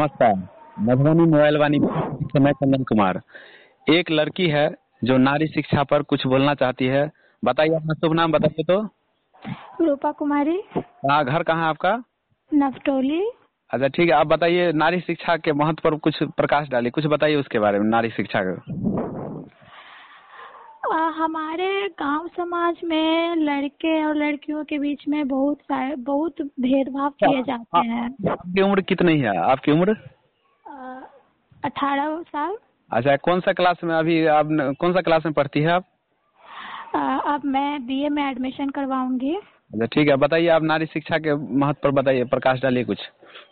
नमस्कार। मधुबनी मोबाइल वाणी से मैं चंदन कुमार। एक लड़की है जो नारी शिक्षा पर कुछ बोलना चाहती है। बताइए अपना शुभ नाम बताइए तो। रूपा कुमारी। घर कहाँ है आपका? नवटोली। अच्छा ठीक है, आप बताइए नारी शिक्षा के महत्व पर कुछ प्रकाश डालिए, कुछ बताइए उसके बारे में, नारी शिक्षा का। हमारे गांव समाज में लड़के और लड़कियों के बीच में बहुत भेदभाव किए जाते हैं। आपकी उम्र कितनी है? आपकी उम्र 18 साल। अच्छा, कौन सा क्लास में अभी आप कौन सा क्लास में पढ़ती है आप? अब मैं बीए में एडमिशन करवाऊंगी। अच्छा ठीक है, बताइए आप नारी शिक्षा के महत्व पर बताइए, प्रकाश डालिए कुछ।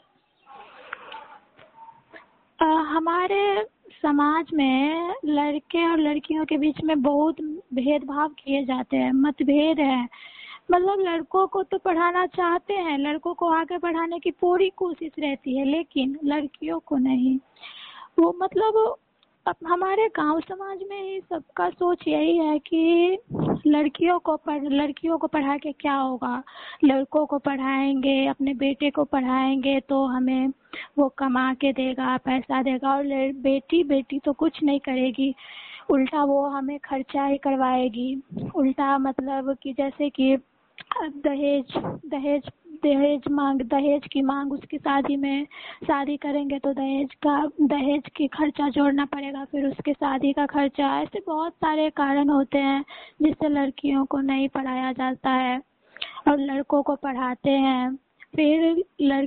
हमारे समाज में लड़के और लड़कियों के बीच में बहुत भेदभाव किए जाते हैं, मतभेद है। मतलब लड़कों को तो पढ़ाना चाहते हैं, लड़कों को आगे बढ़ाने की पूरी कोशिश रहती है, लेकिन लड़कियों को नहीं। वो मतलब अब हमारे गांव समाज में ही सबका सोच यही है कि लड़कियों को पढ़ा के क्या होगा। लड़कों को पढ़ाएंगे, अपने बेटे को पढ़ाएंगे तो हमें वो कमा के देगा, पैसा देगा, और बेटी तो कुछ नहीं करेगी, उल्टा वो हमें खर्चा ही करवाएगी। उल्टा मतलब कि जैसे कि दहेज दहेज दहेज की मांग, उसकी शादी करेंगे तो दहेज की खर्चा जोड़ना पड़ेगा, फिर उसके शादी का खर्चा। ऐसे बहुत सारे कारण होते हैं जिससे लड़कियों को नहीं पढ़ाया जाता है और लड़कों को पढ़ाते हैं। फिर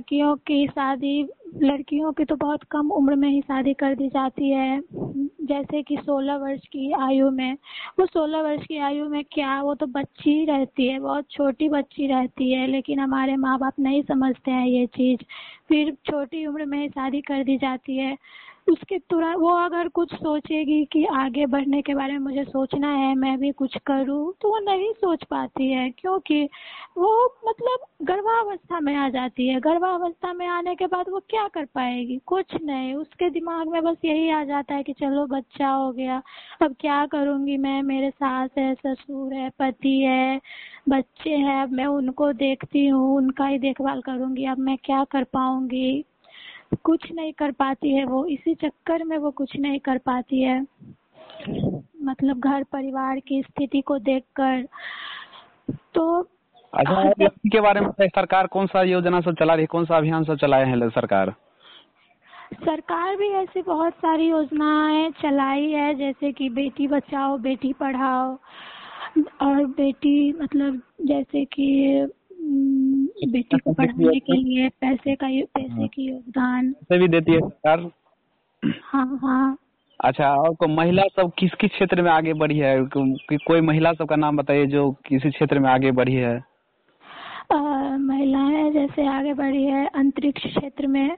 लड़कियों की तो बहुत कम उम्र में ही शादी कर दी जाती है, जैसे कि 16 वर्ष की आयु में। वो 16 वर्ष की आयु में क्या, वो तो बच्ची रहती है, बहुत छोटी बच्ची रहती है, लेकिन हमारे माँ बाप नहीं समझते हैं ये चीज़। फिर छोटी उम्र में ही शादी कर दी जाती है। उसके तुरंत वो अगर कुछ सोचेगी कि आगे बढ़ने के बारे में मुझे सोचना है, मैं भी कुछ करूं, तो वो नहीं सोच पाती है, क्योंकि वो मतलब गर्भावस्था में आ जाती है। गर्भावस्था में आने के बाद वो क्या कर पाएगी? कुछ नहीं। उसके दिमाग में बस यही आ जाता है कि चलो बच्चा हो गया, अब क्या करूंगी मैं, मेरे सास है, ससुर है, पति है, बच्चे हैं, अब मैं उनको देखती हूँ, उनका ही देखभाल करूंगी, अब मैं क्या कर पाऊंगी? कुछ नहीं कर पाती है वो। इसी चक्कर में वो कुछ नहीं कर पाती है, मतलब घर परिवार की स्थिति को देखकर। तो अच्छा, लड़की के बारे में सरकार कौन सा योजना सब चला रही है, कौन सा अभियान सब चलाए हैं सरकार? सरकार भी ऐसी बहुत सारी योजनाएं चलाई है, जैसे कि बेटी बचाओ बेटी पढ़ाओ, और बेटी मतलब जैसे कि बेटी को पढ़ाने के लिए पैसे की योगदान पैसे भी देती है सरकार। हाँ हाँ। अच्छा, और महिला सब किस किस क्षेत्र में आगे बढ़ी है? कोई महिला सब का नाम बताइए जो किसी क्षेत्र में आगे बढ़ी है। महिलाएं जैसे आगे बढ़ी है अंतरिक्ष क्षेत्र में,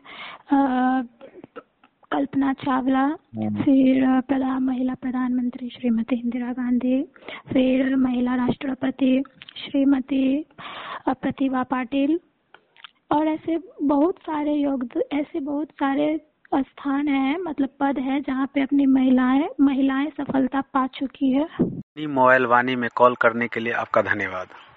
कल्पना चावला, फिर महिला प्रधानमंत्री श्रीमती इंदिरा गांधी, फिर महिला राष्ट्रपति श्रीमती प्रतिभा पाटिल, और ऐसे बहुत सारे स्थान है, मतलब पद है जहाँ पे अपनी महिलाएं सफलता पा चुकी है। मोबाइल वाणी में कॉल करने के लिए आपका धन्यवाद।